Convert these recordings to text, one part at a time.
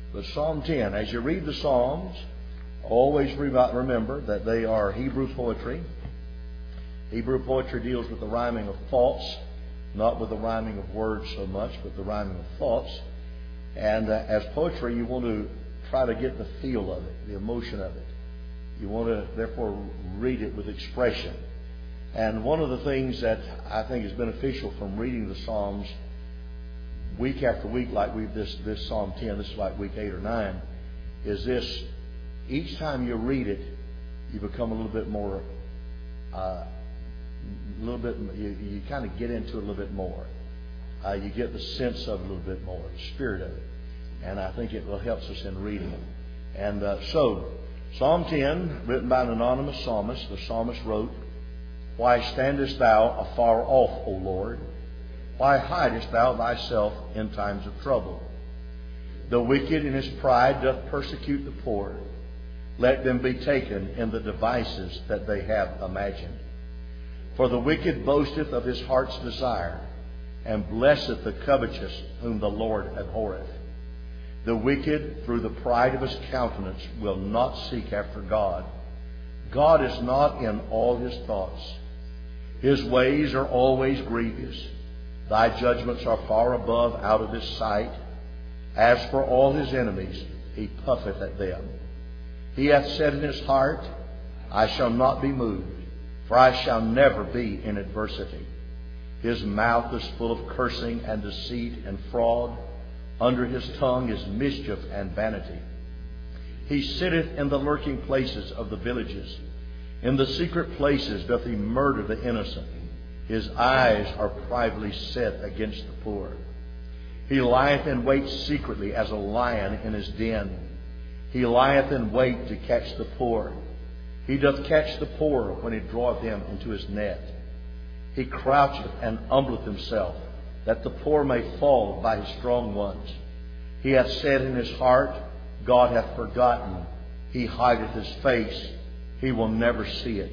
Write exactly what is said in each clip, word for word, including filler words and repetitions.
But Psalm ten, as you read the Psalms, always remember that they are Hebrew poetry. Hebrew poetry deals with the rhyming of thoughts, not with the rhyming of words so much, but the rhyming of thoughts. And uh, as poetry, you want to try to get the feel of it, the emotion of it. You want to, therefore, read it with expression. And one of the things that I think is beneficial from reading the Psalms week after week, like we've this this Psalm ten, this is like week eight or nine, is this: each time you read it, you become a little bit more, uh, a little bit. You, you kind of get into it a little bit more. Uh, you get the sense of it a little bit more, the spirit of it, and I think it will help us in reading it. And uh, so, Psalm ten, written by an anonymous psalmist. The psalmist wrote, "Why standest thou afar off, O Lord? Why hidest thou thyself in times of trouble? The wicked in his pride doth persecute the poor. Let them be taken in the devices that they have imagined. For the wicked boasteth of his heart's desire, and blesseth the covetous whom the Lord abhorreth. The wicked, through the pride of his countenance, will not seek after God. God is not in all his thoughts. His ways are always grievous. Thy judgments are far above out of his sight. As for all his enemies, he puffeth at them. He hath said in his heart, I shall not be moved, for I shall never be in adversity. His mouth is full of cursing and deceit and fraud. Under his tongue is mischief and vanity. He sitteth in the lurking places of the villages. In the secret places doth he murder the innocent. His eyes are privately set against the poor. He lieth in wait secretly as a lion in his den. He lieth in wait to catch the poor. He doth catch the poor when he draweth them into his net. He croucheth and humbleth himself, that the poor may fall by his strong ones. He hath said in his heart, God hath forgotten. He hideth his face. He will never see it.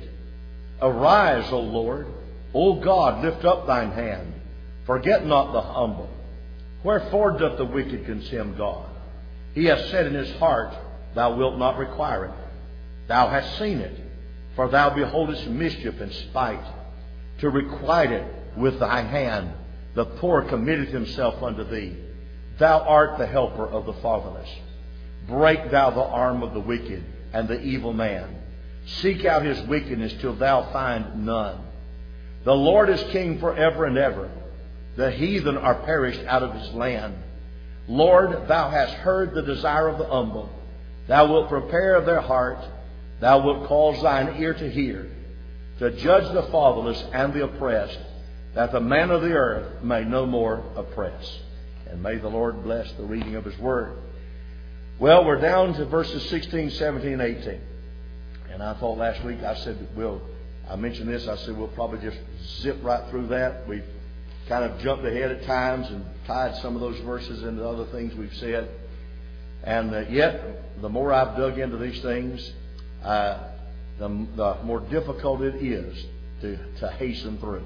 Arise, O Lord. O God, lift up thine hand. Forget not the humble. Wherefore doth the wicked contemn God? He hath said in his heart, Thou wilt not require it. Thou hast seen it, for thou beholdest mischief and spite. To requite it with thy hand, the poor committeth himself unto thee. Thou art the helper of the fatherless. Break thou the arm of the wicked and the evil man. Seek out his wickedness till thou find none. The Lord is king forever and ever. The heathen are perished out of his land. Lord, thou hast heard the desire of the humble. Thou wilt prepare their heart. Thou wilt cause thine ear to hear, to judge the fatherless and the oppressed, that the man of the earth may no more oppress. And may the Lord bless the reading of his word. Well, we're down to verses sixteen, seventeen, eighteen. And I thought last week, I said, we'll, I mentioned this, I said, we'll probably just zip right through that. We've kind of jumped ahead at times and tied some of those verses into other things we've said. And uh, yet, the more I've dug into these things, uh, the, the more difficult it is to, to hasten through.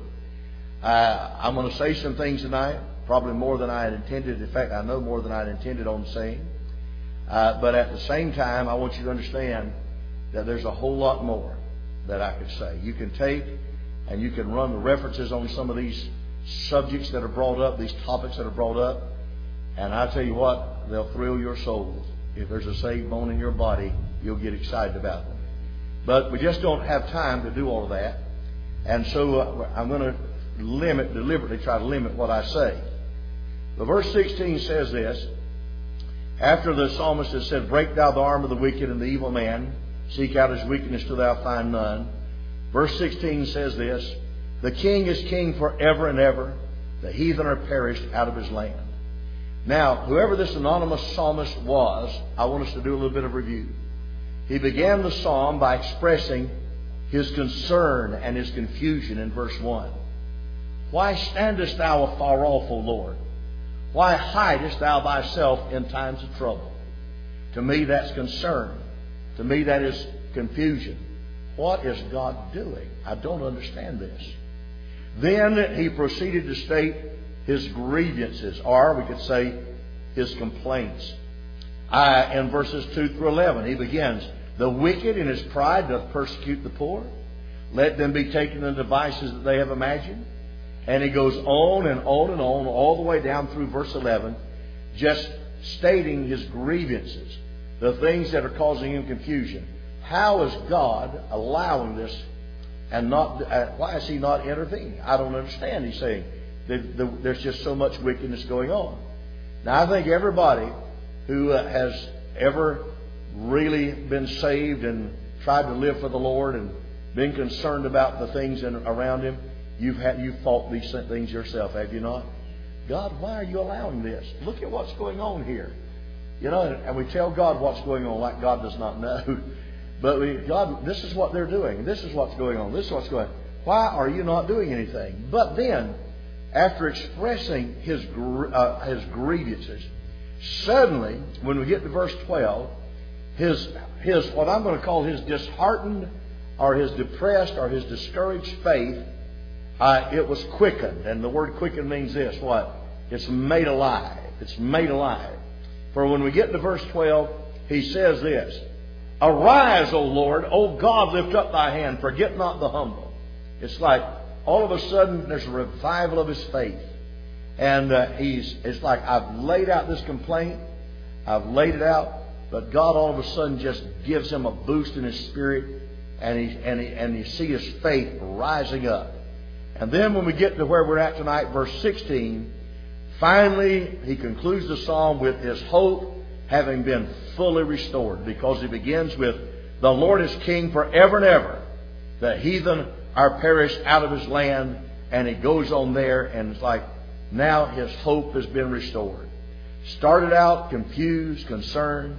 Uh, I'm going to say some things tonight, probably more than I had intended. In fact, I know more than I had intended on saying. Uh, but at the same time, I want you to understand that there's a whole lot more that I could say. You can take and you can run the references on some of these subjects that are brought up, these topics that are brought up, and I tell you what, they'll thrill your soul. If there's a saved bone in your body, you'll get excited about them. But we just don't have time to do all of that, and so uh, I'm going to limit, deliberately try to limit what I say. But verse sixteen says this: after the psalmist has said, break thou the arm of the wicked and the evil man, seek out his wickedness till thou find none. Verse sixteen says this: the king is king forever and ever. The heathen are perished out of his land. Now, whoever this anonymous psalmist was, I want us to do a little bit of review. He began the psalm by expressing his concern and his confusion in verse one. Why standest thou afar off, O Lord? Why hidest thou thyself in times of trouble? To me, that's concern. To me, that is confusion. What is God doing? I don't understand this. Then he proceeded to state his grievances, or we could say his complaints. Uh, in verses two through eleven, he begins, "The wicked in his pride doth persecute the poor. Let them be taken in devices that they have imagined." And he goes on and on and on, all the way down through verse eleven, just stating his grievances, the things that are causing him confusion. How is God allowing this, and not? Uh, why is He not intervening? I don't understand. He's saying that the, there's just so much wickedness going on. Now, I think everybody who uh, has ever really been saved and tried to live for the Lord and been concerned about the things in, around him, you've had you've fought these things yourself, have you not? God, why are you allowing this? Look at what's going on here. You know, and we tell God what's going on like God does not know. But we, God, this is what they're doing. This is what's going on. This is what's going on. Why are you not doing anything? But then, after expressing his uh, his grievances, suddenly, when we get to verse twelve, his his what I'm going to call his disheartened or his depressed or his discouraged faith, uh, it was quickened. And the word quickened means this: what? It's made alive. It's made alive. For when we get to verse twelve, he says this: "Arise, O Lord, O God, lift up thy hand, forget not the humble." It's like all of a sudden there's a revival of his faith. And uh, he's it's like, I've laid out this complaint, I've laid it out, but God all of a sudden just gives him a boost in his spirit, and he and he and you see his faith rising up. And then when we get to where we're at tonight, verse sixteen, finally he concludes the psalm with his hope having been fully restored, because he begins with, "The Lord is king forever and ever. The heathen are perished out of his land." And he goes on there, and it's like now his hope has been restored. Started out confused, concerned,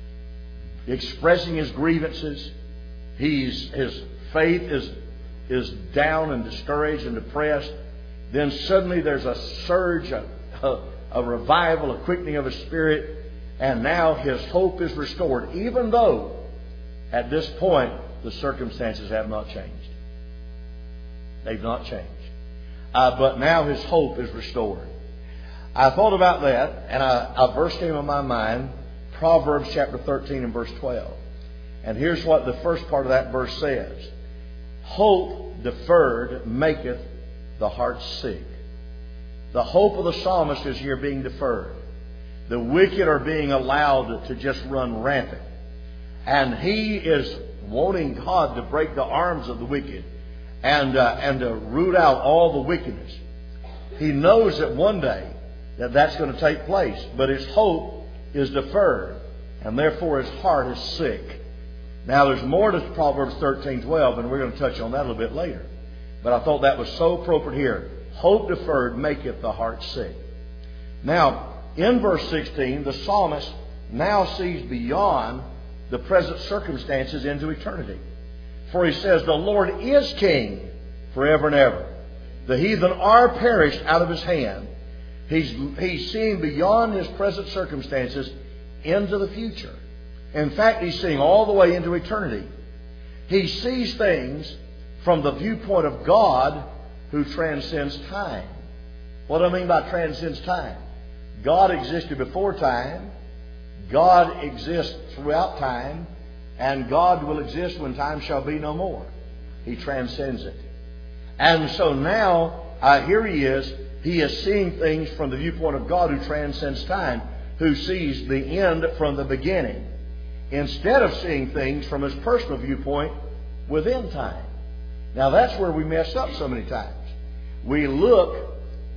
expressing his grievances. He's his faith is is down and discouraged and depressed. Then suddenly there's a surge, a, a, a revival, a quickening of his spirit. And now his hope is restored, even though at this point the circumstances have not changed. They've not changed. Uh, but now his hope is restored. I thought about that, and a, a verse came in my mind, Proverbs chapter thirteen and verse twelve. And here's what the first part of that verse says: "Hope deferred maketh the heart sick." The hope of the psalmist is here being deferred. The wicked are being allowed to just run rampant. And he is wanting God to break the arms of the wicked and uh, and to root out all the wickedness. He knows that one day that that's going to take place. But his hope is deferred. And therefore his heart is sick. Now there's more to Proverbs thirteen twelve, and we're going to touch on that a little bit later. But I thought that was so appropriate here. Hope deferred maketh the heart sick. Now, in verse sixteen, the psalmist now sees beyond the present circumstances into eternity. For he says, "The Lord is king forever and ever. The heathen are perished out of his hand." He's, he's seeing beyond his present circumstances into the future. In fact, he's seeing all the way into eternity. He sees things from the viewpoint of God who transcends time. What do I mean by transcends time? God existed before time, God exists throughout time, and God will exist when time shall be no more. He transcends it. And so now, uh, here he is, he is seeing things from the viewpoint of God who transcends time, who sees the end from the beginning, instead of seeing things from his personal viewpoint within time. Now that's where we mess up so many times. We look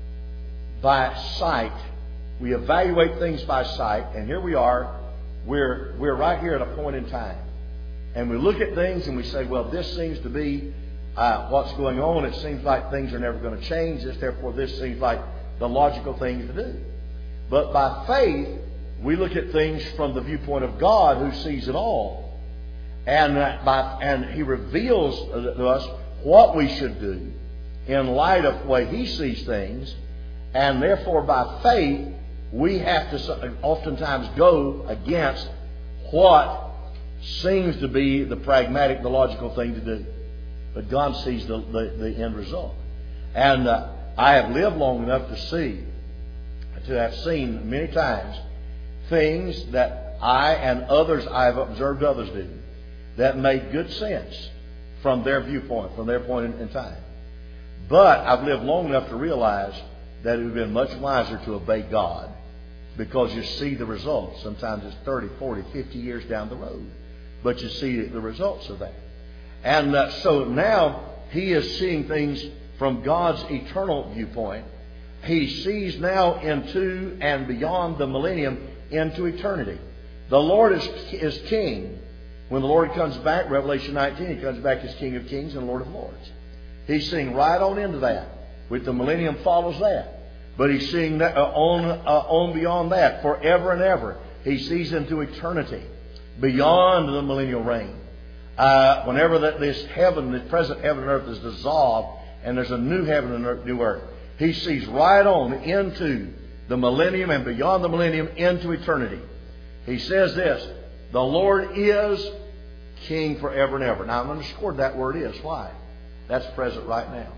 by sight. We evaluate things by sight, and here we are. We're, we're right here at a point in time. And we look at things and we say, well, this seems to be uh, what's going on. It seems like things are never going to change. This, therefore, this seems like the logical thing to do. But by faith, we look at things from the viewpoint of God who sees it all. And, uh, by, and He reveals to us what we should do in light of the way He sees things. And therefore, by faith, we have to oftentimes go against what seems to be the pragmatic, the logical thing to do. But God sees the, the, the end result. And uh, I have lived long enough to see, to have seen many times, things that I and others I have observed others do that made good sense from their viewpoint, from their point in, in time. But I've lived long enough to realize that it would have been much wiser to obey God, because you see the results. Sometimes it's thirty, forty, fifty years down the road, but you see the results of that. And uh, so now he is seeing things from God's eternal viewpoint. He sees now into and beyond the millennium into eternity. The Lord is, is King. When the Lord comes back, Revelation nineteen, He comes back as King of Kings and Lord of Lords. He's seeing right on into that. With the millennium follows that. But He's seeing that, uh, on, uh, on beyond that, forever and ever. He sees into eternity, beyond the millennial reign. Uh, whenever that this heaven, the present heaven and earth is dissolved, and there's a new heaven and earth, new earth, He sees right on into the millennium and beyond the millennium into eternity. He says this, the Lord is King forever and ever. Now, I've underscored that word is. Why? That's present right now.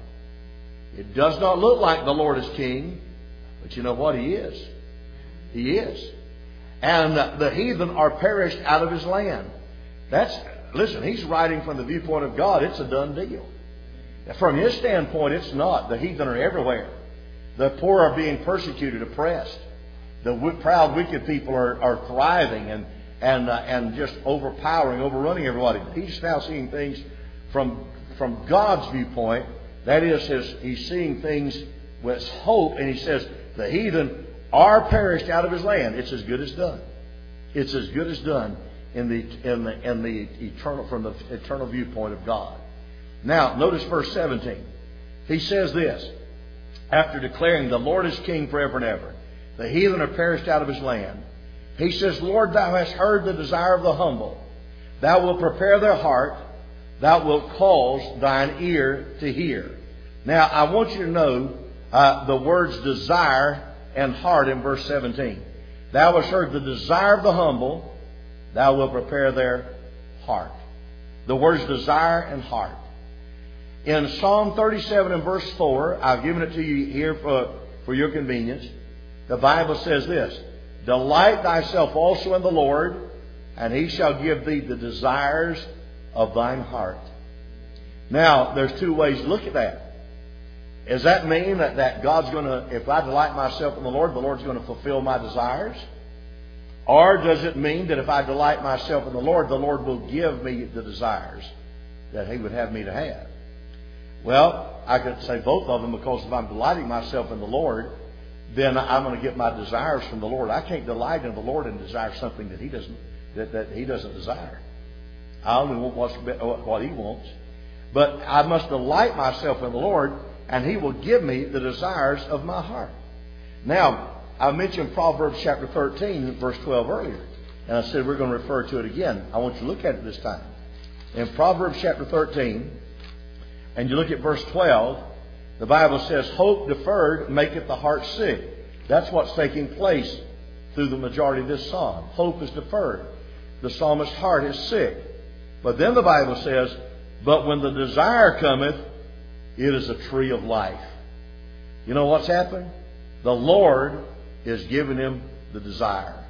It does not look like the Lord is King, but you know what? He is. He is. And the heathen are perished out of His land. That's, listen, He's writing from the viewpoint of God. It's a done deal. From His standpoint, it's not. The heathen are everywhere. The poor are being persecuted, oppressed. The proud, wicked people are, are thriving and and uh, and just overpowering, overrunning everybody. He's now seeing things from from God's viewpoint. That is, his, He's seeing things with hope, and He says the heathen are perished out of His land. It's as good as done. It's as good as done in the in the in the eternal from the eternal viewpoint of God. Now, notice verse seventeen. He says this, after declaring the Lord is King forever and ever, the heathen are perished out of His land. He says, Lord, Thou hast heard the desire of the humble. Thou wilt prepare their heart. Thou wilt cause Thine ear to hear. Now, I want you to know uh, the words desire and heart in verse seventeen. Thou hast heard the desire of the humble. Thou wilt prepare their heart. The words desire and heart. In Psalm thirty-seven and verse four, I've given it to you here for, for your convenience. The Bible says this, delight thyself also in the Lord, and He shall give thee the desires of thine heart. Now, there's two ways to look at that. Does that mean that, that God's going to, if I delight myself in the Lord, the Lord's going to fulfill my desires? Or does it mean that if I delight myself in the Lord, the Lord will give me the desires that He would have me to have? Well, I could say both of them, because if I'm delighting myself in the Lord, then I'm going to get my desires from the Lord. I can't delight in the Lord and desire something that He doesn't that, that He doesn't desire. I only want what's, what He wants. But I must delight myself in the Lord, and He will give me the desires of my heart. Now, I mentioned Proverbs chapter thirteen, verse twelve earlier, and I said we're going to refer to it again. I want you to look at it this time. In Proverbs chapter thirteen, and you look at verse twelve, the Bible says, hope deferred maketh the heart sick. That's what's taking place through the majority of this psalm. Hope is deferred. The psalmist's heart is sick. But then the Bible says, but when the desire cometh, it is a tree of life. You know what's happened? The Lord is giving him the desire.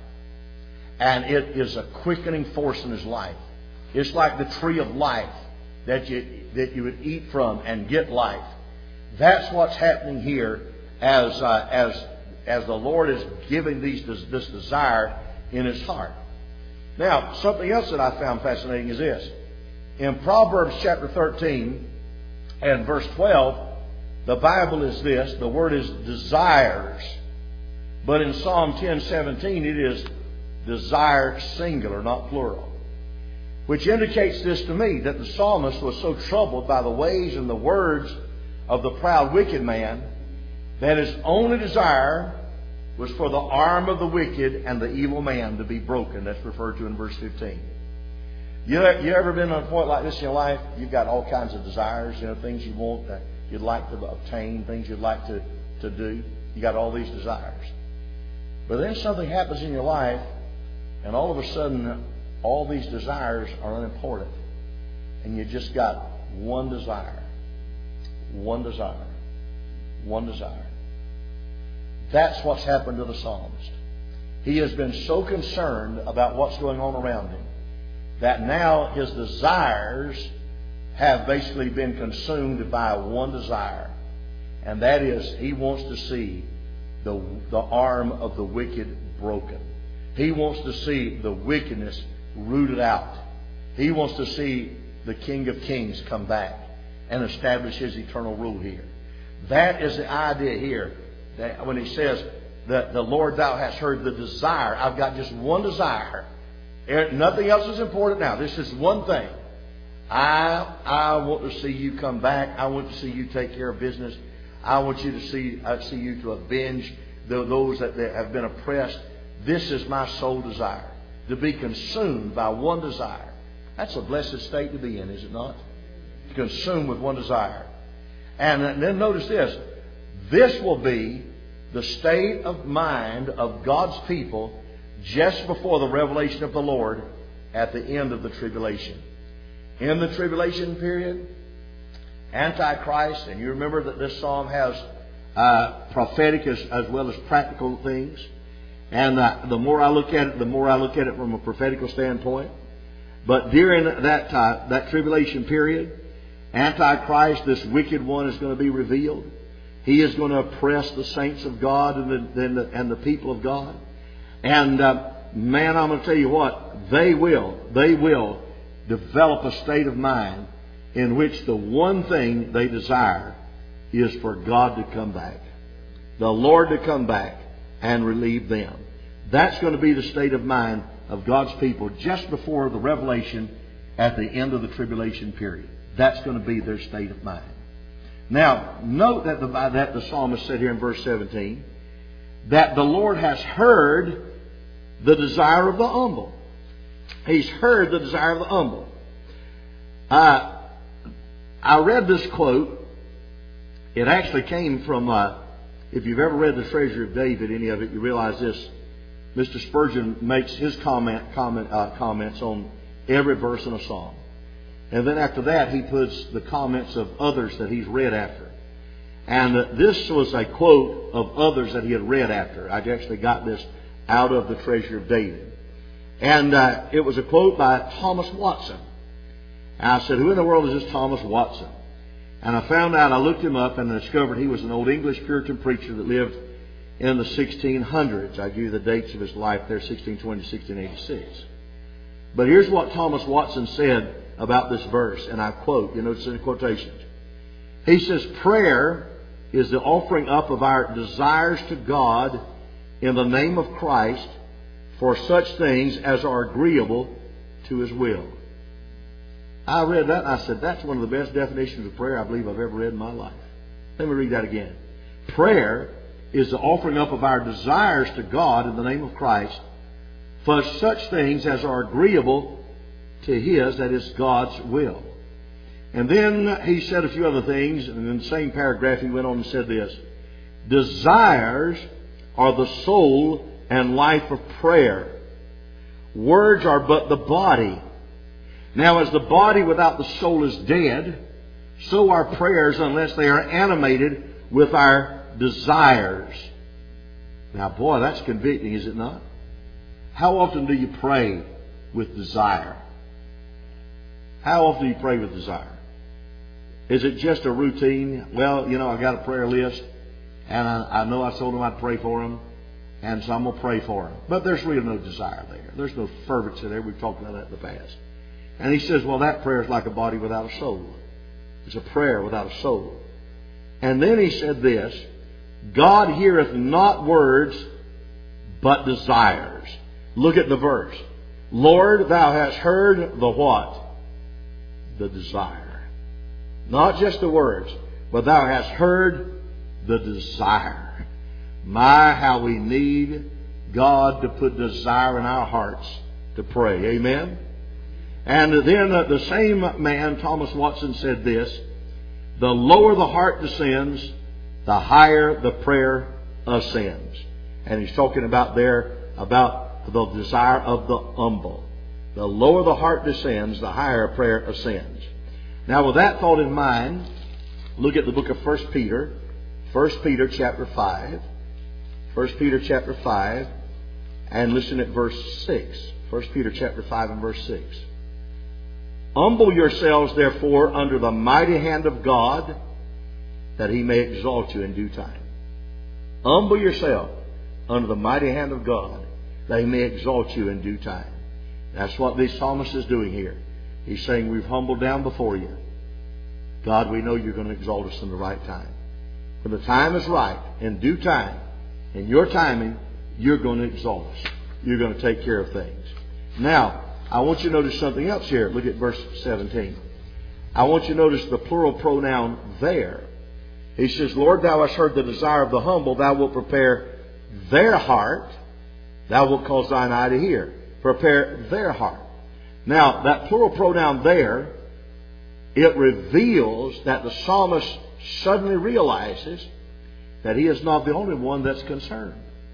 And it is a quickening force in his life. It's like the tree of life that you, that you would eat from and get life. That's what's happening here as uh, as as the Lord is giving these this desire in his heart. Now, something else that I found fascinating is this. In Proverbs chapter thirteen and verse twelve, the Bible is this. The word is desires. But in Psalm ten seventeen, it is desire singular, not plural. Which indicates this to me, that the psalmist was so troubled by the ways and the words of the proud wicked man, that his only desire was for the arm of the wicked and the evil man to be broken. That's referred to in verse fifteen. You, you ever been on a point like this in your life? You've got all kinds of desires, you know, things you want, that you'd like to obtain, things you'd like to, to do. You got all these desires. But then something happens in your life, and all of a sudden, all these desires are unimportant. And you just got one desire. One desire. One desire. That's what's happened to the psalmist. He has been so concerned about what's going on around him that now his desires have basically been consumed by one desire. And that is, he wants to see the, the arm of the wicked broken. He wants to see the wickedness rooted out. He wants to see the King of Kings come back and establish His eternal rule here. That is the idea here. That when He says that the Lord, thou hast heard the desire. I've got just one desire. Nothing else is important now. This is one thing. I I want to see you come back. I want to see you take care of business. I want you to see I see you to avenge the, those that, that have been oppressed. This is my sole desire, to be consumed by one desire. That's a blessed state to be in, is it not? Consumed with one desire. And then notice this. This will be the state of mind of God's people just before the revelation of the Lord at the end of the tribulation. In the tribulation period, Antichrist, and you remember that this psalm has uh, prophetic as, as well as practical things. And uh, the more I look at it, the more I look at it from a prophetical standpoint. But during that time, that tribulation period, Antichrist, this wicked one, is going to be revealed. He is going to oppress the saints of God and the, and the, and the people of God. And uh, man, I'm going to tell you what, they will, they will develop a state of mind in which the one thing they desire is for God to come back. The Lord to come back and relieve them. That's going to be the state of mind of God's people just before the revelation at the end of the tribulation period. That's going to be their state of mind. Now, note that the, that the psalmist said here in verse seventeen that the Lord has heard the desire of the humble. He's heard the desire of the humble. Uh, I read this quote. It actually came from, uh, if you've ever read The Treasure of David, any of it, you realize this. Mister Spurgeon makes his comment, comment uh, comments on every verse in a psalm. And then after that, he puts the comments of others that he's read after. And uh, this was a quote of others that he had read after. I actually got this out of The Treasure of David. And uh, it was a quote by Thomas Watson. And I said, who in the world is this Thomas Watson? And I found out, I looked him up and I discovered he was an old English Puritan preacher that lived in the sixteen hundreds. I give you the dates of his life there, sixteen twenty to sixteen eighty-six. But here's what Thomas Watson said about this verse, and I quote, you know, it's in quotations. He says, prayer is the offering up of our desires to God in the name of Christ for such things as are agreeable to His will. I read that and I said, that's one of the best definitions of prayer I believe I've ever read in my life. Let me read that again. Prayer is the offering up of our desires to God in the name of Christ for such things as are agreeable to His, that is God's will. And then he said a few other things, and in the same paragraph he went on and said this. Desires are the soul and life of prayer. Words are but the body. Now, as the body without the soul is dead, so are prayers unless they are animated with our desires. Now, boy, that's convicting, is it not? How often do you pray with desire? How often do you pray with desire? Is it just a routine? Well, you know, I got a prayer list, and I, I know I told him I'd pray for him, and so I'm going to pray for him. But there's really no desire there. There's no fervency there. We've talked about that in the past. And he says, well, that prayer is like a body without a soul. It's a prayer without a soul. And then he said this, God heareth not words, but desires. Look at the verse. Lord, thou hast heard the what? The desire. Not just the words, but thou hast heard the desire. My, how we need God to put desire in our hearts to pray. Amen? And then uh, the same man, Thomas Watson, said this, the lower the heart descends, the higher the prayer ascends. And he's talking about there, about the desire of the humble. The lower the heart descends, the higher prayer ascends. Now, with that thought in mind, look at the book of First Peter. First Peter chapter five. First Peter chapter five. And listen at verse six. First Peter chapter five and verse six. Humble yourselves, therefore, under the mighty hand of God, that He may exalt you in due time. Humble yourself under the mighty hand of God, that He may exalt you in due time. That's what the psalmist is doing here. He's saying, we've humbled down before you. God, we know you're going to exalt us in the right time. When the time is right, in due time, in your timing, you're going to exalt us. You're going to take care of things. Now, I want you to notice something else here. Look at verse seventeen. I want you to notice the plural pronoun there. He says, Lord, thou hast heard the desire of the humble. Thou wilt prepare their heart. Thou wilt cause thine eye to hear. Prepare their heart. Now, that plural pronoun there, it reveals that the psalmist suddenly realizes that he is not the only one that's concerned.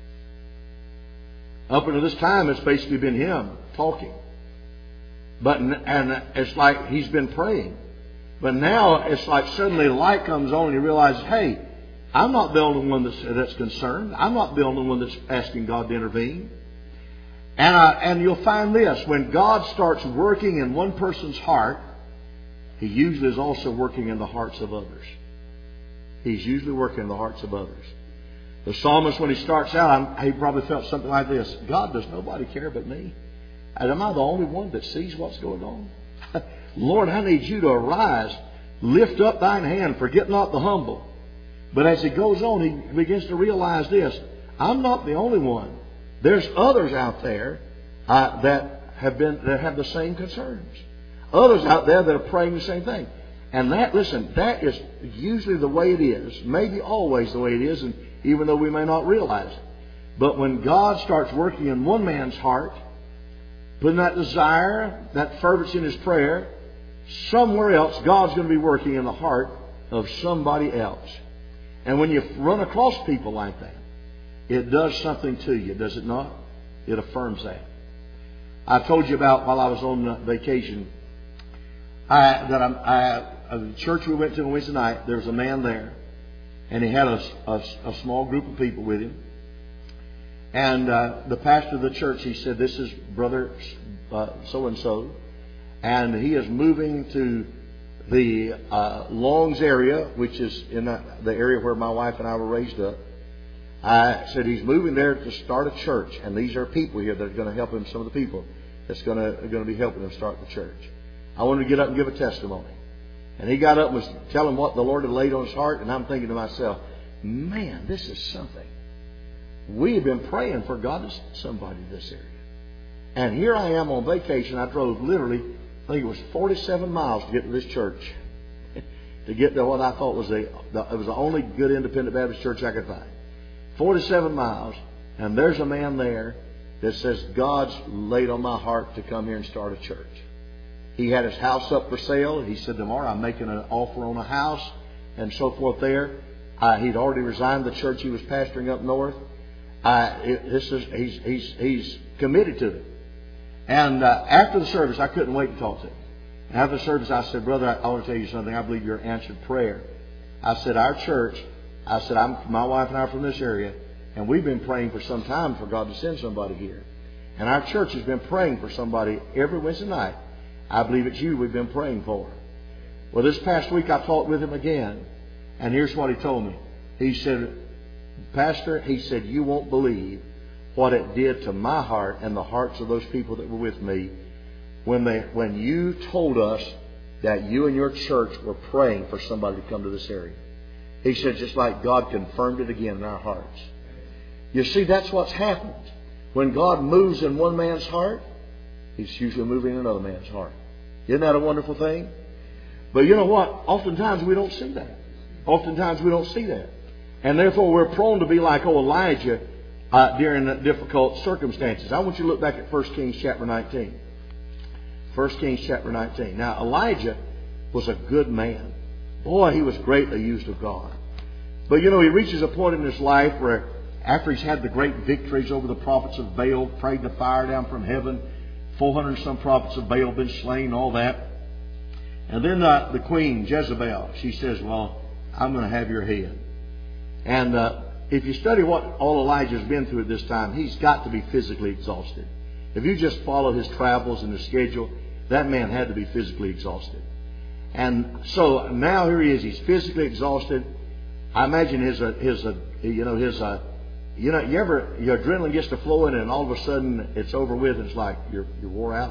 Up until this time, it's basically been him talking. But and it's like he's been praying. But now it's like suddenly light comes on and he realizes, hey, I'm not the only one that's, that's concerned. I'm not the only one that's asking God to intervene. And, uh, and you'll find this, when God starts working in one person's heart, He usually is also working in the hearts of others. He's usually working in the hearts of others. The psalmist, when he starts out, he probably felt something like this. God, does nobody care but me? And am I the only one that sees what's going on? Lord, I need you to arise, lift up thine hand, forget not the humble. But as he goes on, he begins to realize this. I'm not the only one. There's others out there uh, that have been that have the same concerns. Others out there that are praying the same thing. And that, listen, that is usually the way it is. Maybe always the way it is, and even though we may not realize it. But when God starts working in one man's heart, putting that desire, that fervency in his prayer, somewhere else, God's going to be working in the heart of somebody else. And when you run across people like that, it does something to you, does it not? It affirms that. I told you about while I was on vacation, I, that I'm, I, the church we went to on Wednesday night, there was a man there, and he had a, a, a small group of people with him. And uh, the pastor of the church, he said, this is brother uh, so-and-so, and he is moving to the uh, Longs area, which is in the, the area where my wife and I were raised up. I said he's moving there to start a church, and these are people here that are going to help him, some of the people that's going to, are going to be helping him start the church. I wanted to get up and give a testimony. And he got up and was telling what the Lord had laid on his heart, and I'm thinking to myself, man, this is something. We have been praying for God to send somebody to this area. And here I am on vacation. I drove literally, I think it was forty-seven miles to get to this church. To get to what I thought was the, the, it was the only good independent Baptist church I could find. forty-seven miles, and there's a man there that says, God's laid on my heart to come here and start a church. He had his house up for sale. He said, tomorrow I'm making an offer on a house and so forth there. Uh, he'd already resigned the church he was pastoring up north. Uh, it, this is, he's, he's, he's committed to it. And uh, after the service, I couldn't wait to talk to him. After the service, I said, brother, I, I want to tell you something. I believe you're answered prayer. I said, our church, I said, I'm, my wife and I are from this area, and we've been praying for some time for God to send somebody here. And our church has been praying for somebody every Wednesday night. I believe it's you we've been praying for. Well, this past week I talked with him again, and here's what he told me. He said, Pastor, he said, you won't believe what it did to my heart and the hearts of those people that were with me when they when you told us that you and your church were praying for somebody to come to this area. He said, just like God confirmed it again in our hearts. You see, that's what's happened. When God moves in one man's heart, He's usually moving in another man's heart. Isn't that a wonderful thing? But you know what? Oftentimes we don't see that. Oftentimes we don't see that. And therefore we're prone to be like old Elijah uh, during difficult circumstances. I want you to look back at First Kings chapter nineteen. First Kings chapter nineteen. Now Elijah was a good man. Boy, he was greatly used of God. But you know, he reaches a point in his life where after he's had the great victories over the prophets of Baal, prayed the fire down from heaven, four hundred and some prophets of Baal been slain, all that. And then uh, the queen, Jezebel, she says, well, I'm going to have your head. And uh, if you study what all Elijah's been through at this time, he's got to be physically exhausted. If you just follow his travels and his schedule, that man had to be physically exhausted. And so now here he is. He's physically exhausted. I imagine his, uh, his, uh, you know, his, uh, you know, you ever your adrenaline gets to flowing, and all of a sudden it's over with, and it's like you're you're wore out.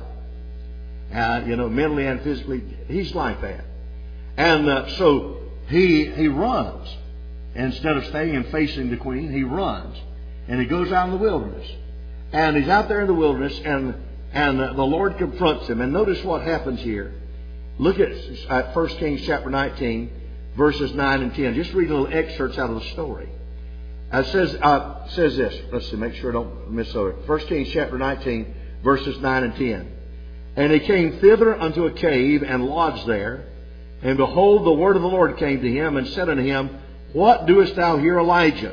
Uh, you know, mentally and physically, he's like that. And uh, so he he runs instead of staying and facing the queen. He runs, and he goes out in the wilderness, and he's out there in the wilderness, and and uh, the Lord confronts him. And notice what happens here. Look at uh, First Kings chapter nineteen, verses nine and ten. Just read little excerpts out of the story. Uh, it says uh, says this. Let's see, make sure I don't miss over. First Kings chapter nineteen, verses nine and ten. And he came thither unto a cave and lodged there. And behold, the word of the Lord came to him and said unto him, What doest thou here, Elijah?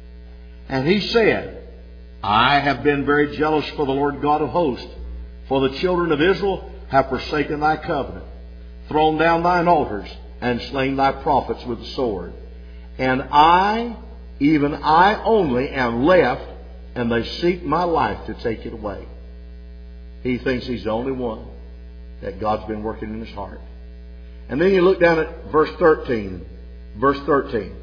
And he said, I have been very jealous for the Lord God of hosts, for the children of Israel have forsaken thy covenant, thrown down thine altars, and slain thy prophets with the sword. And I, even I only, am left, and they seek my life to take it away. He thinks he's the only one that God's been working in his heart. And then you look down at verse thirteen. Verse thirteen.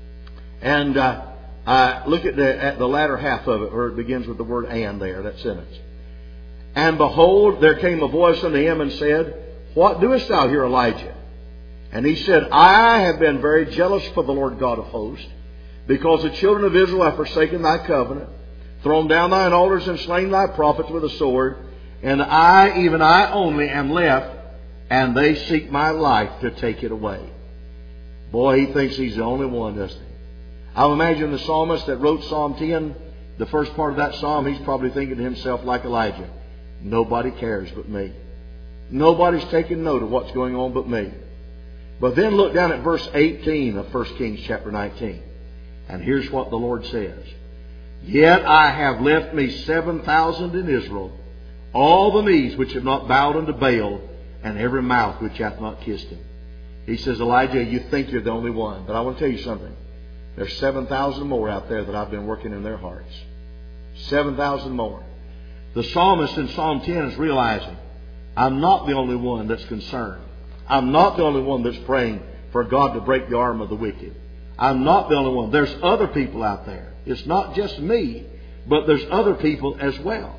And uh, uh, look at the, at the latter half of it, where it begins with the word and there, that sentence. And behold, there came a voice unto him and said, What doest thou here, Elijah? And he said, I have been very jealous for the Lord God of hosts, because the children of Israel have forsaken thy covenant, thrown down thine altars, and slain thy prophets with a sword. And I, even I only, am left, and they seek my life to take it away. Boy, he thinks he's the only one, doesn't he? I imagine the psalmist that wrote Psalm ten, the first part of that psalm, he's probably thinking to himself like Elijah, nobody cares but me. Nobody's taking note of what's going on but me. But then look down at verse eighteen of First Kings chapter nineteen. And here's what the Lord says. Yet I have left me seven thousand in Israel, all the knees which have not bowed unto Baal, and every mouth which hath not kissed him. He says, Elijah, you think you're the only one. But I want to tell you something. There's seven thousand more out there that I've been working in their hearts. seven thousand more. The psalmist in Psalm ten is realizing, I'm not the only one that's concerned. I'm not the only one that's praying for God to break the arm of the wicked. I'm not the only one. There's other people out there. It's not just me, but there's other people as well.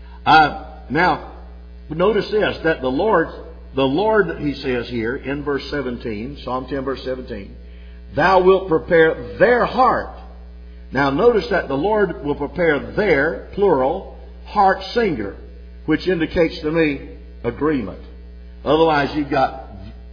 Uh, now, notice this, that the Lord, the Lord, he says here in verse seventeen, Psalm ten, verse seventeen, Thou wilt prepare their heart. Now, notice that the Lord will prepare their, plural, heart singular, which indicates to me agreement. Otherwise, you've got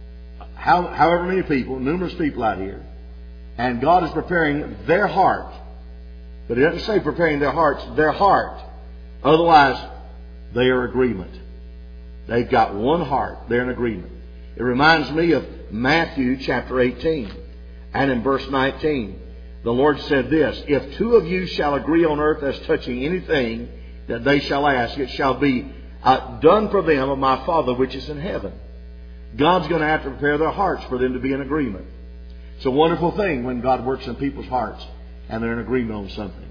how, however many people, numerous people out here, and God is preparing their heart. But He doesn't say preparing their hearts, their heart. Otherwise, they are agreement. They've got one heart. They're in agreement. It reminds me of Matthew chapter eighteen. And in verse nineteen, the Lord said this, If two of you shall agree on earth as touching anything that they shall ask, it shall be uh, done for them of my Father which is in heaven. God's going to have to prepare their hearts for them to be in agreement. It's a wonderful thing when God works in people's hearts and they're in agreement on something.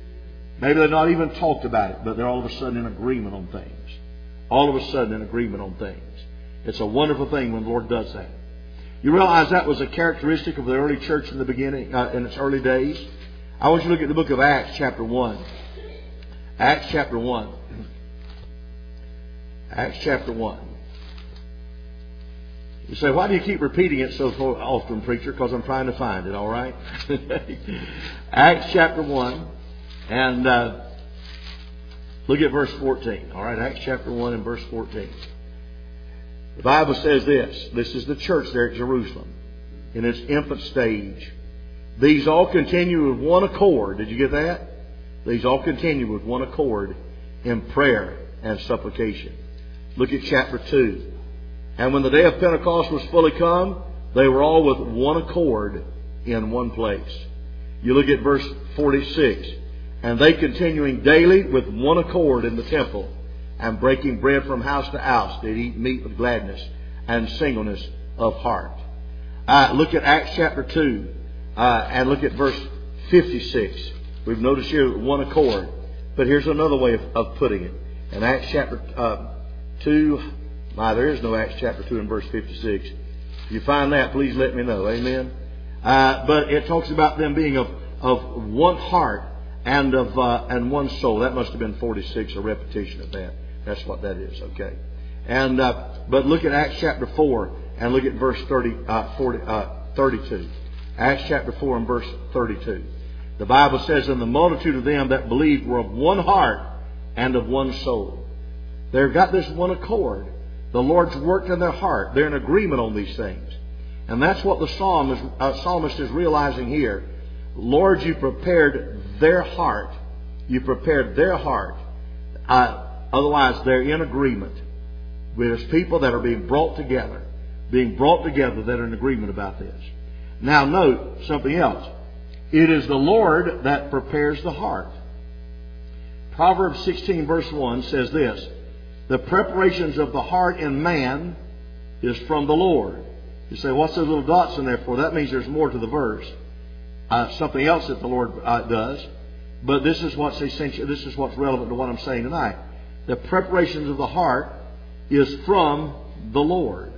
Maybe they've not even talked about it, but they're all of a sudden in agreement on things. All of a sudden in agreement on things. It's a wonderful thing when the Lord does that. You realize that was a characteristic of the early church in the beginning, uh, in its early days? I want you to look at the book of Acts chapter one. Acts chapter one. Acts chapter one. You say, why do you keep repeating it so often, preacher? Because I'm trying to find it, all right? Acts chapter one. And uh, look at verse fourteen. All right, Acts chapter one and verse fourteen. The Bible says this. This is the church there at Jerusalem in its infant stage. These all continue with one accord. Did you get that? These all continue with one accord in prayer and supplication. Look at chapter two. And when the day of Pentecost was fully come, they were all with one accord in one place. You look at verse forty-six. And they continuing daily with one accord in the temple, and breaking bread from house to house, did eat meat with gladness and singleness of heart. Uh, look at Acts chapter two, uh, and look at verse fifty-six. We've noticed here one accord. But here's another way of, of putting it. In Acts chapter uh, two, my, there is no Acts chapter two and verse fifty-six. If you find that, please let me know. Amen. Uh, but it talks about them being of, of one heart and of uh, and one soul. That must have been forty-six, a repetition of that. That's what that is. Okay. And uh, but look at Acts chapter four and look at verse thirty, uh, forty, uh, thirty-two. Acts chapter four and verse thirty-two. The Bible says, "And the multitude of them that believed were of one heart and of one soul." They've got this one accord. The Lord's worked in their heart. They're in agreement on these things. And that's what the psalmist, uh, psalmist is realizing here. Lord, you prepared their heart. You prepared their heart. Uh, otherwise, they're in agreement. There's people that are being brought together. Being brought together that are in agreement about this. Now note something else. It is the Lord that prepares the heart. Proverbs sixteen verse one says this: "The preparations of the heart in man is from the Lord." You say, what's those little dots in there for? That means there's more to the verse. Uh, something else that the Lord uh, does. But this is what's essential. This is what's relevant to what I'm saying tonight. The preparations of the heart is from the Lord.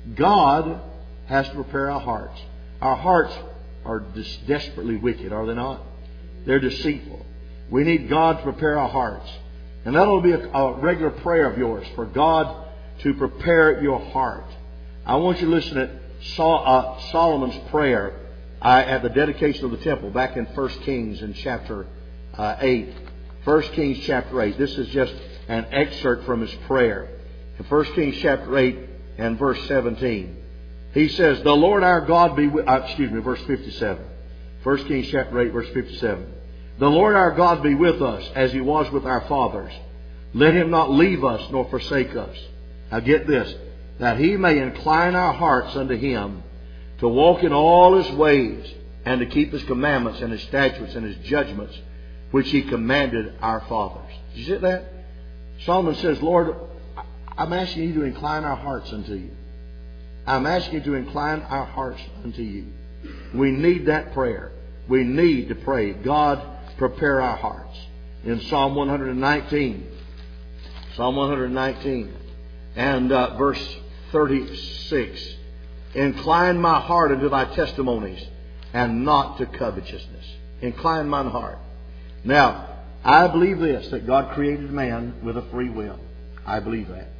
God has to prepare our hearts. Our hearts are just desperately wicked, are they not? They're deceitful. We need God to prepare our hearts. And that will be a, a regular prayer of yours, for God to prepare your heart. I want you to listen to Sol- uh, Solomon's prayer uh, at the dedication of the temple back in First Kings in chapter uh, eight. First Kings chapter eight. This is just an excerpt from his prayer. In First Kings chapter eight and verse seventeen. He says, "The Lord our God be with," uh, excuse me, verse fifty-seven. First Kings chapter eight, verse fifty-seven. "The Lord our God be with us as He was with our fathers. Let Him not leave us nor forsake us." Now get this, "that He may incline our hearts unto Him, to walk in all His ways, and to keep His commandments and His statutes and His judgments, which He commanded our fathers." Did you see that? Solomon says, "Lord, I'm asking You to incline our hearts unto You. I'm asking You to incline our hearts unto You." We need that prayer. We need to pray, "God, prepare our hearts." In Psalm one nineteen, Psalm one nineteen and uh, verse thirty-six, "Incline my heart unto Thy testimonies, and not to covetousness." Incline mine heart. Now, I believe this, that God created man with a free will. I believe that.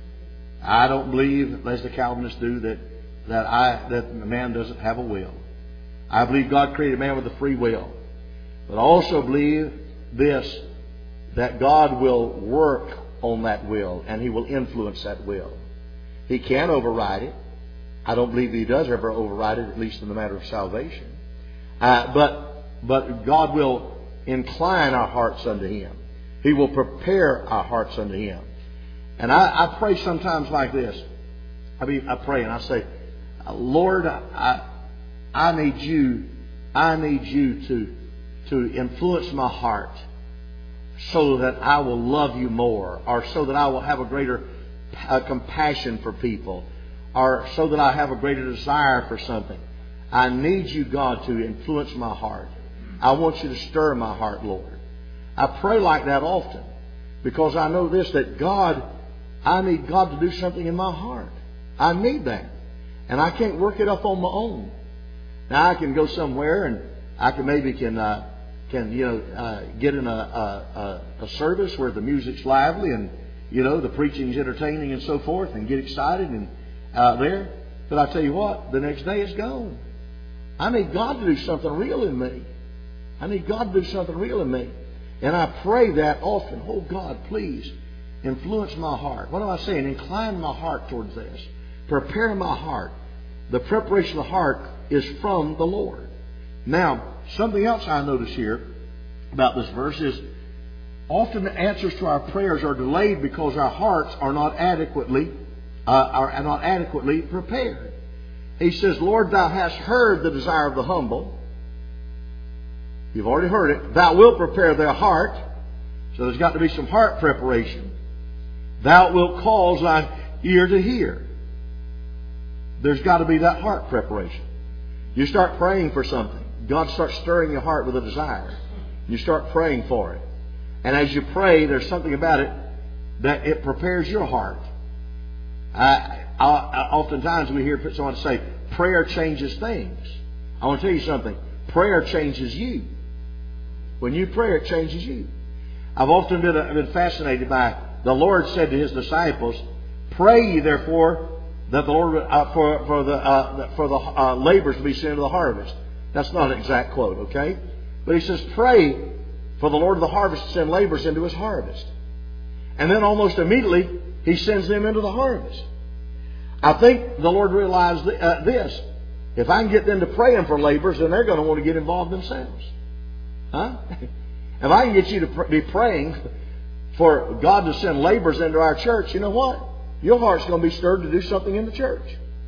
I don't believe, as the Calvinists do, that that I that man doesn't have a will. I believe God created man with a free will. But I also believe this, that God will work on that will, and He will influence that will. He can override it. I don't believe He does ever override it, at least in the matter of salvation. Uh, but but God will incline our hearts unto Him. He will prepare our hearts unto Him. And I, I pray sometimes like this. I mean, I pray and I say, "Lord, I I need You, I need You to to influence my heart, so that I will love You more, or so that I will have a greater uh, compassion for people, or so that I have a greater desire for something. I need You, God, to influence my heart. I want You to stir my heart, Lord." I pray like that often, because I know this, that God, I need God to do something in my heart. I need that. And I can't work it up on my own. Now I can go somewhere and I can maybe can uh, can you know uh, get in a, a, a service where the music's lively and you know the preaching's entertaining and so forth, and get excited and uh, there. But I tell you what, the next day it's gone. I need God to do something real in me. I need God to do something real in me. And I pray that often. "Oh God, please influence my heart." What am I saying? Incline my heart towards this. Prepare my heart. The preparation of the heart is from the Lord. Now, something else I notice here about this verse is often the answers to our prayers are delayed because our hearts are not adequately uh, are not adequately prepared. He says, "Lord, Thou hast heard the desire of the humble." You've already heard it. "Thou wilt prepare their heart." So there's got to be some heart preparation. "Thou wilt cause thine ear to hear." There's got to be that heart preparation. You start praying for something. God starts stirring your heart with a desire. You start praying for it. And as you pray, there's something about it that it prepares your heart. I, I, I, oftentimes we hear someone say, prayer changes things. I want to tell you something. Prayer changes you. When you pray, it changes you. I've often been, uh, been fascinated by the Lord said to His disciples, "Pray ye therefore that the Lord uh, for for the uh, for the uh, laborers to be sent into the harvest." That's not an exact quote, okay? But He says, "Pray for the Lord of the harvest to send laborers into His harvest." And then almost immediately He sends them into the harvest. I think the Lord realized uh, this: if I can get them to praying for laborers, then they're going to want to get involved themselves. Huh? If I can get you to pr- be praying for God to send laborers into our church, you know what? Your heart's going to be stirred to do something in the church.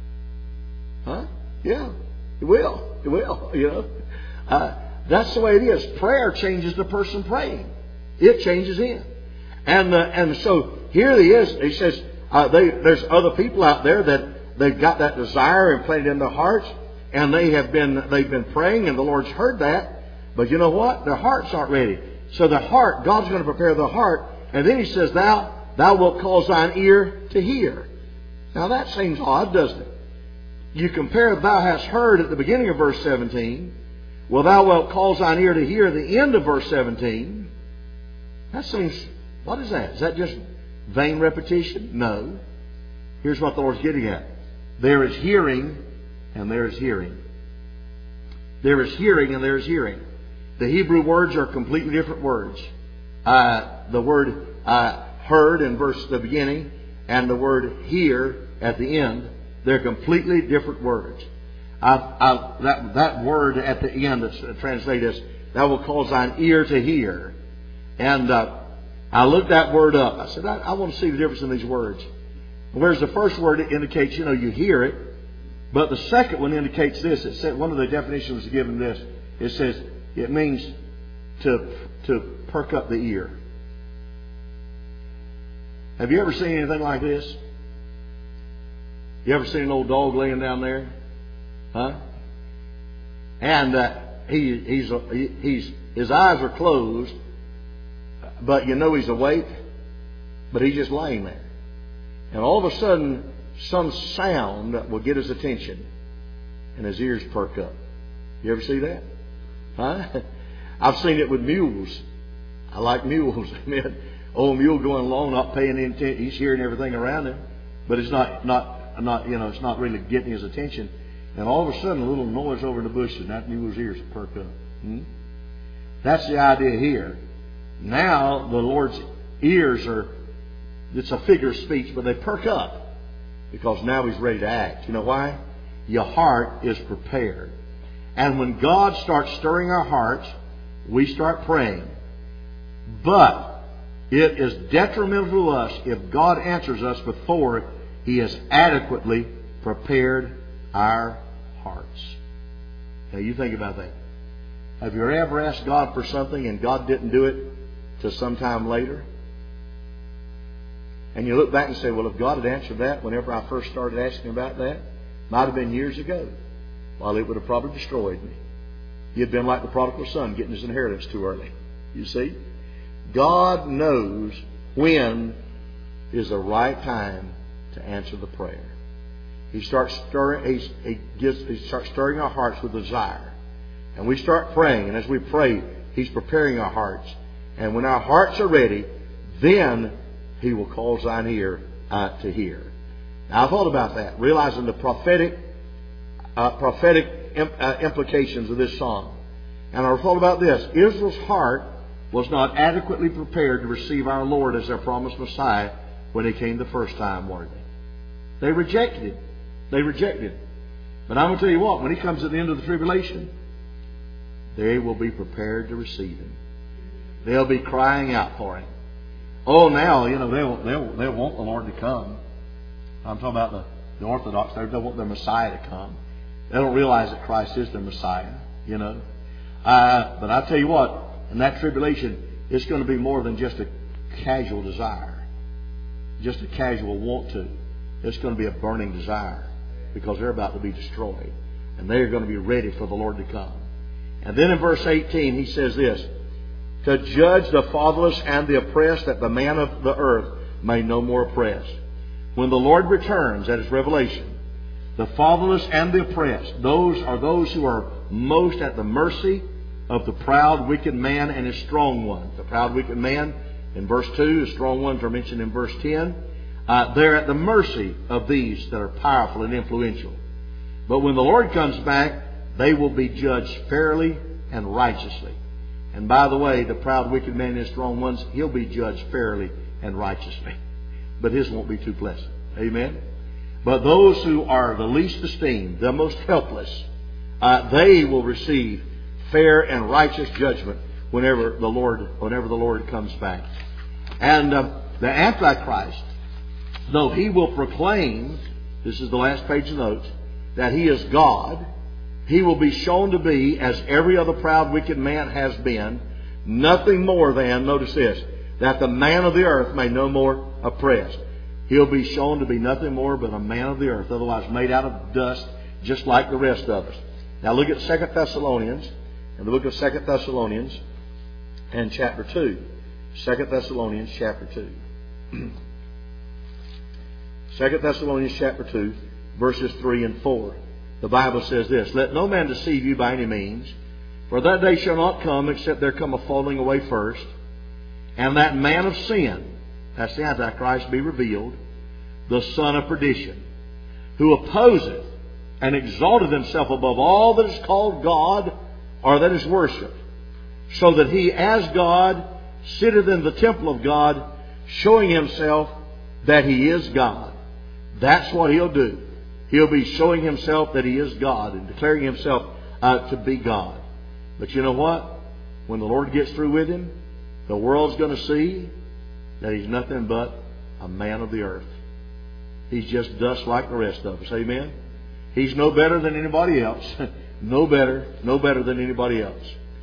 Huh? Yeah, it will. It will. You know, uh, that's the way it is. Prayer changes the person praying. It changes him. And uh, and so here he is. He says uh, they, there's other people out there that they've got that desire implanted in their hearts, and they have been they've been praying, and the Lord's heard that. But you know what? Their hearts aren't ready. So the heart, God's going to prepare the heart. And then He says, Thou, thou wilt cause thine ear to hear. Now that seems odd, doesn't it? You compare thou hast heard at the beginning of verse seventeen. Well, thou wilt cause thine ear to hear at the end of verse seventeen. That seems, what is that? Is that just vain repetition? No. Here's what the Lord's getting at. There is hearing and there is hearing. There is hearing and there is hearing. The Hebrew words are completely different words. Uh, the word uh, heard in verse the beginning and the word hear at the end, they're completely different words. I, I, that, that word at the end that's translated as, Thou will cause thine ear to hear. And uh, I looked that word up. I said, I, I want to see the difference in these words. Whereas the first word it indicates, you know, you hear it. But the second one indicates this. It said, one of the definitions was given this. It says, it means to to perk up the ear. Have you ever seen anything like this? You ever seen an old dog laying down there? Huh? And uh, he he's he, he's his eyes are closed, but you know he's awake, but he's just laying there. And all of a sudden, some sound will get his attention, and his ears perk up. You ever see that? Huh? I've seen it with mules. I like mules. Amen. Old mule going along, not paying any attention. He's hearing everything around him, but it's not, not, not, you know, it's not really getting his attention. And all of a sudden, a little noise over in the bushes, and that mule's ears perk up. Hmm? That's the idea here. Now the Lord's ears are. It's a figure of speech, but they perk up because now He's ready to act. You know why? Your heart is prepared. And when God starts stirring our hearts, we start praying. But it is detrimental to us if God answers us before He has adequately prepared our hearts. Now you think about that. Have you ever asked God for something and God didn't do it till sometime later? And you look back and say, well, if God had answered that whenever I first started asking about that, might have been years ago. Well, it would have probably destroyed me. You'd been like the prodigal son getting his inheritance too early. You see? God knows when is the right time to answer the prayer. He starts stirring, he, he, gives, he starts stirring our hearts with desire. And we start praying. And as we pray, He's preparing our hearts. And when our hearts are ready, then He will cause thine ear uh, to hear. Now, I thought about that, realizing the prophetic Uh, prophetic imp, uh, implications of this song. And I thought about this. Israel's heart was not adequately prepared to receive our Lord as their promised Messiah when He came the first time, were they? They rejected Him. They rejected Him. But I'm going to tell you what, when He comes at the end of the tribulation, they will be prepared to receive Him. They'll be crying out for Him. Oh, now, you know, they'll, they'll, they'll want the Lord to come. I'm talking about the, the Orthodox. They don't want their Messiah to come. They don't realize that Christ is their Messiah, you know. Uh, but I tell you what, in that tribulation, it's going to be more than just a casual desire, just a casual want to. It's going to be a burning desire because they're about to be destroyed. And they're going to be ready for the Lord to come. And then in verse eighteen he says this, to judge the fatherless and the oppressed, that the man of the earth may no more oppress. When the Lord returns, that is Revelation, the fatherless and the oppressed, those are those who are most at the mercy of the proud, wicked man and his strong one. The proud, wicked man in verse two, the strong ones are mentioned in verse ten. Uh, they're at the mercy of these that are powerful and influential. But when the Lord comes back, they will be judged fairly and righteously. And by the way, the proud, wicked man and his strong ones, he'll be judged fairly and righteously. But his won't be too pleasant. Amen? But those who are the least esteemed, the most helpless, uh, they will receive fair and righteous judgment whenever the Lord, whenever the Lord comes back. And uh, the Antichrist, though he will proclaim, this is the last page of notes, that he is God, he will be shown to be, as every other proud, wicked man has been, nothing more than, notice this, that the man of the earth may no more oppress. He'll be shown to be nothing more but a man of the earth, otherwise made out of dust, just like the rest of us. Now look at Second Thessalonians, in the book of Second Thessalonians, and chapter two. Second Thessalonians, chapter two. Second Thessalonians, chapter two, verses three and four. The Bible says this, let no man deceive you by any means, for that day shall not come except there come a falling away first, and that man of sin, that's the Antichrist, be revealed, the son of perdition, who opposeth and exalteth himself above all that is called God or that is worshipped, so that he as God sitteth in the temple of God, showing himself that he is God. That's what he'll do. He'll be showing himself that he is God and declaring himself uh, to be God. But you know what? When the Lord gets through with him, the world's going to see that he's nothing but a man of the earth. He's just dust like the rest of us. Amen? He's no better than anybody else. no better, no better than anybody else.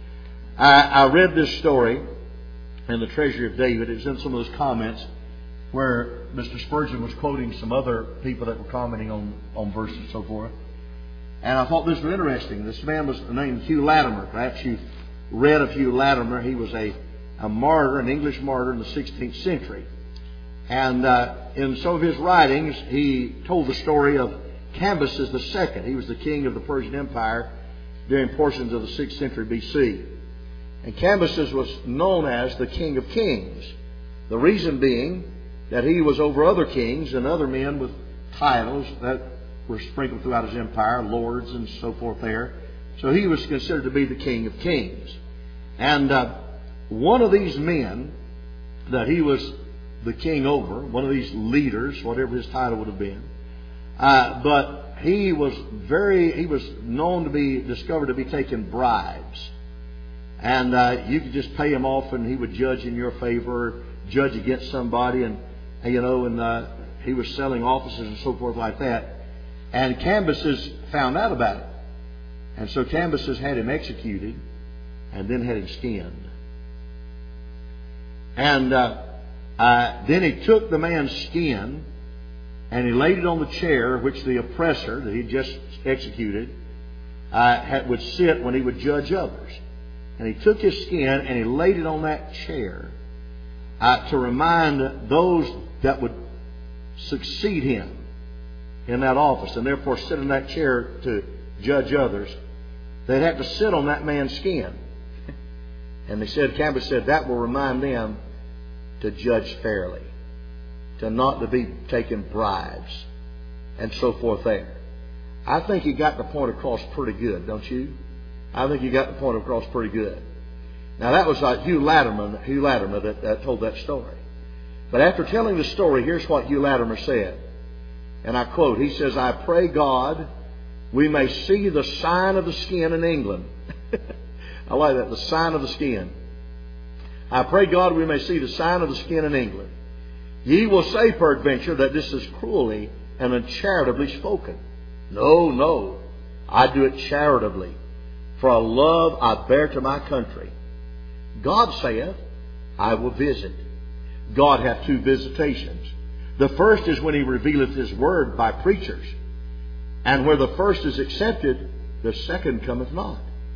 I, I read this story in the Treasury of David. It's in some of those comments where Mister Spurgeon was quoting some other people that were commenting on, on verses and so forth. And I thought this was interesting. This man was named Hugh Latimer. Perhaps you've read of Hugh Latimer. He was a, a martyr, an English martyr in the sixteenth century. And uh, in some of his writings, he told the story of Cambyses the Second. He was the king of the Persian Empire during portions of the sixth century B C. And Cambyses was known as the King of Kings. The reason being that he was over other kings and other men with titles that were sprinkled throughout his empire, lords and so forth there. So he was considered to be the King of Kings. And uh, one of these men that he was the king over, one of these leaders, whatever his title would have been, uh, but he was very, he was known to be, discovered to be taking bribes. And uh, you could just pay him off and he would judge in your favor, judge against somebody, and you know, and uh, he was selling offices and so forth like that. And Cambyses found out about it. And so Cambyses had him executed and then had him skinned. And uh, uh, then he took the man's skin and he laid it on the chair which the oppressor that he just executed uh, had, would sit when he would judge others. And he took his skin and he laid it on that chair uh, to remind those that would succeed him in that office and therefore sit in that chair to judge others. They'd have to sit on that man's skin. And they said, Cambyses said, that will remind them to judge fairly, to not to be taking bribes and so forth there. I think he got the point across pretty good, don't you? I think he got the point across pretty good. Now that was like Hugh Latimer, Hugh Latimer that, that told that story. But after telling the story, here's what Hugh Latimer said. And I quote, he says, I pray God we may see the sign of the skin in England. I like that, the sign of the skin. I pray God we may see the sign of the skin in England. Ye will say, peradventure, that this is cruelly and uncharitably spoken. No, no, I do it charitably, for a love I bear to my country. God saith, I will visit. God hath two visitations. The first is when He revealeth His word by preachers. And where the first is accepted, the second cometh not.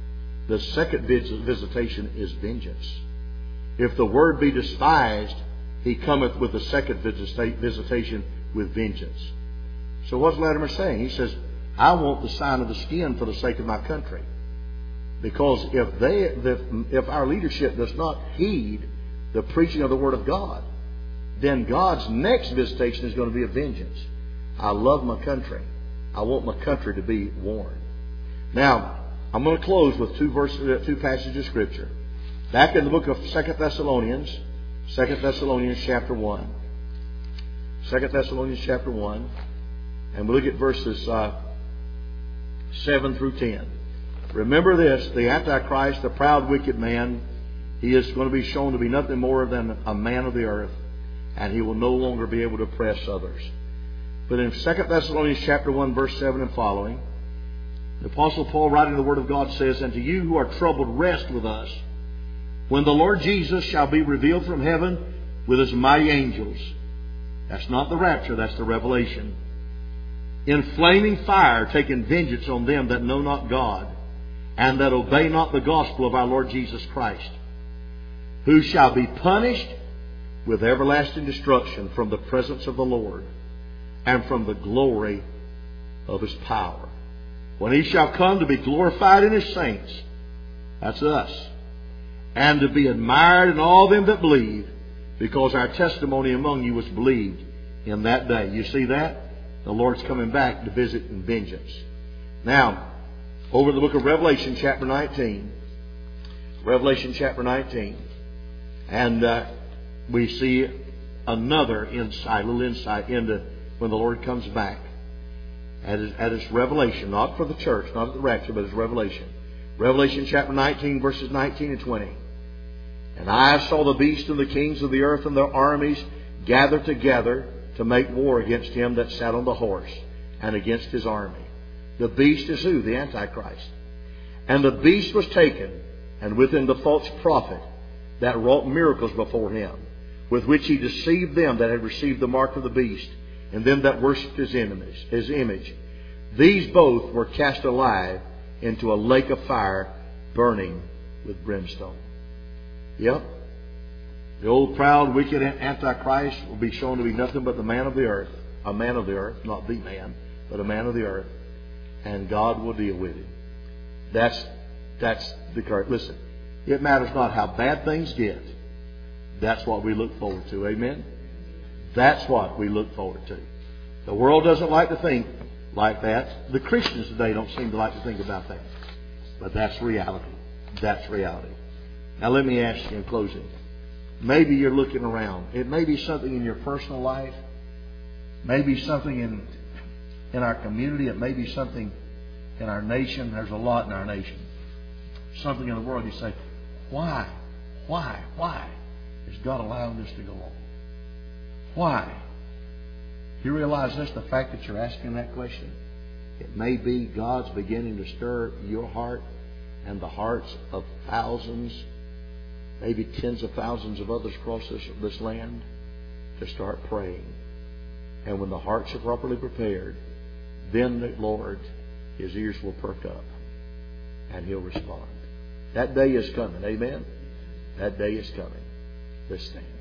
The second visitation is vengeance. If the word be despised, he cometh with the second visitation with vengeance. So what's Latimer saying? He says, I want the sign of the skin for the sake of my country. Because if they, if our leadership does not heed the preaching of the Word of God, then God's next visitation is going to be a vengeance. I love my country. I want my country to be warned. Now, I'm going to close with two verses, two passages of Scripture. Back in the book of Second Thessalonians, Second Thessalonians chapter one. Second Thessalonians chapter one. And we look at verses uh, seven through ten. Remember this, the Antichrist, the proud, wicked man, he is going to be shown to be nothing more than a man of the earth, and he will no longer be able to oppress others. But in Second Thessalonians chapter one, verse seven and following, the Apostle Paul, writing the Word of God, says, And to you who are troubled, rest with us, when the Lord Jesus shall be revealed from heaven with his mighty angels. That's not the rapture, that's the revelation. In flaming fire, taking vengeance on them that know not God, and that obey not the gospel of our Lord Jesus Christ, who shall be punished with everlasting destruction from the presence of the Lord and from the glory of his power, when he shall come to be glorified in his saints, that's us, and to be admired in all them that believe, because our testimony among you was believed in that day. You see that? The Lord's coming back to visit in vengeance. Now, over the book of Revelation chapter nineteen. Revelation chapter nineteen. And uh, we see another insight, a little insight into when the Lord comes back. At his, at his revelation, not for the church, not at the rapture, but his revelation. Revelation chapter nineteen, verses nineteen and twenty. And I saw the beast and the kings of the earth and their armies gathered together to make war against him that sat on the horse and against his army. The beast is who? The Antichrist. And the beast was taken, and with him the false prophet that wrought miracles before him, with which he deceived them that had received the mark of the beast, and them that worshipped his image. His image. These both were cast alive into a lake of fire, burning with brimstone. Yep. The old proud, wicked Antichrist will be shown to be nothing but the man of the earth. A man of the earth, not the man, but a man of the earth. And God will deal with him. That's that's the correct. Listen, it matters not how bad things get. That's what we look forward to. Amen? That's what we look forward to. The world doesn't like to think like that. The Christians today don't seem to like to think about that. But that's reality. That's reality. Now let me ask you in closing. Maybe you're looking around. It may be something in your personal life. Maybe something in in our community. It may be something in our nation. There's a lot in our nation. Something in the world. You say, why? Why? Why is God allowing this to go on? Why? You realize this, the fact that you're asking that question? It may be God's beginning to stir your heart and the hearts of thousands, maybe tens of thousands of others across this, this land to start praying. And when the hearts are properly prepared, then the Lord, His ears will perk up and He'll respond. That day is coming. Amen? That day is coming. Let's stand.